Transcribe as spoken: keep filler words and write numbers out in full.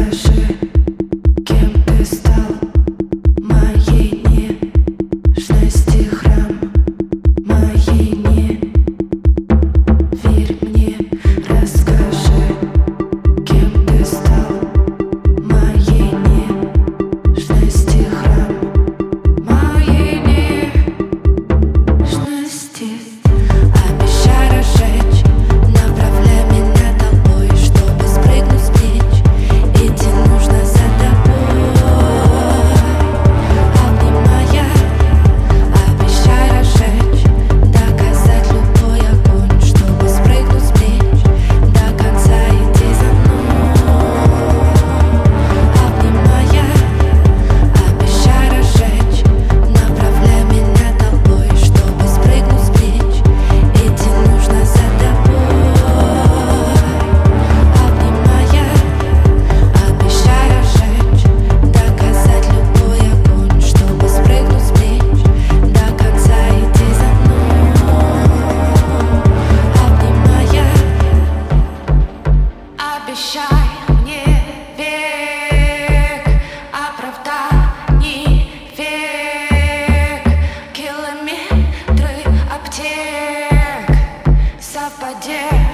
Расскажи, кем ты стал, моей нежности храм, моей не верь мне. Расскажи, кем ты стал, моей нежности храм, моей нежности. Обещай разжечь, направляй меня толпой, чтобы спрыгнуть с плеч. Идти нужно за тобой, обнимая. Обещай разжечь, доказать любой огонь, чтобы спрыгнуть с плеч. До конца иди за мной, обнимая. Обещай разжечь, направляй меня толпой, чтобы спрыгнуть с плеч. Идти нужно за тобой, обнимая. Обещай разжечь, доказать любой огонь, чтобы спрыгнуть с плеч. До конца иди за мной, обнимая. Обещай мне век оправданий, век километры аптек, совпадений.